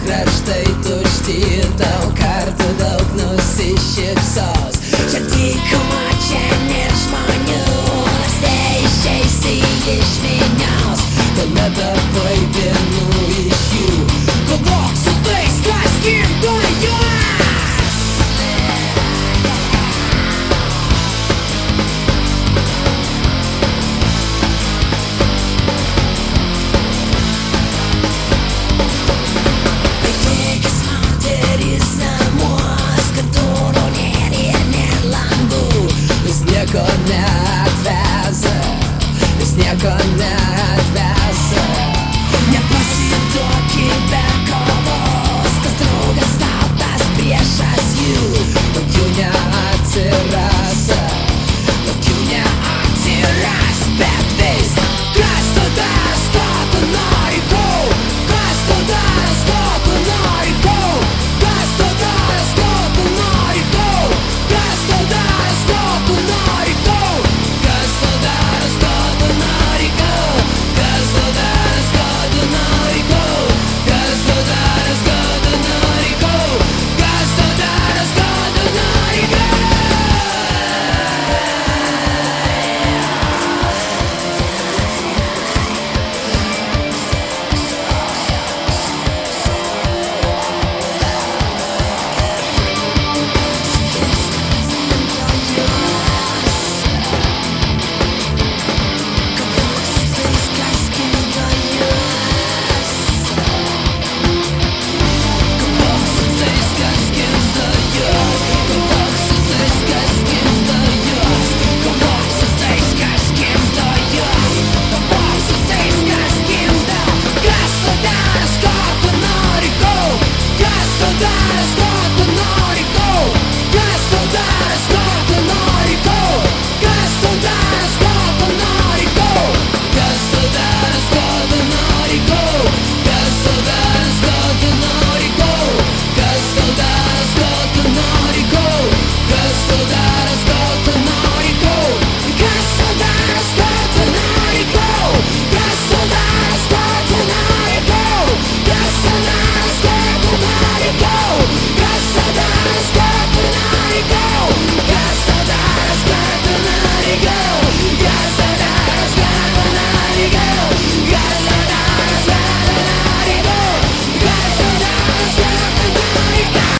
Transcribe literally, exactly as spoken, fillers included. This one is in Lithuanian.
kraštai tušti, tau kartu daug nusišypsos. Čia dykuma, čia nėr žmonių, nors neišeisi iš minios. Tu netapai vienu iš jų, kovok su tais, kas gimdo juos. Nieko neatveza, jis nieko neatveza. Nepasiduok be kovos, kas draugas tau, tas priešas jų. Tokių neatsiras, tokių neatsiras. Bet vis, kas tu daras, ko tu nori, ko? Kas tu daras, ko tu nori, ko? Kas tu daras, ko tu nori, ko? Kas tu daras, ko tu nori? That's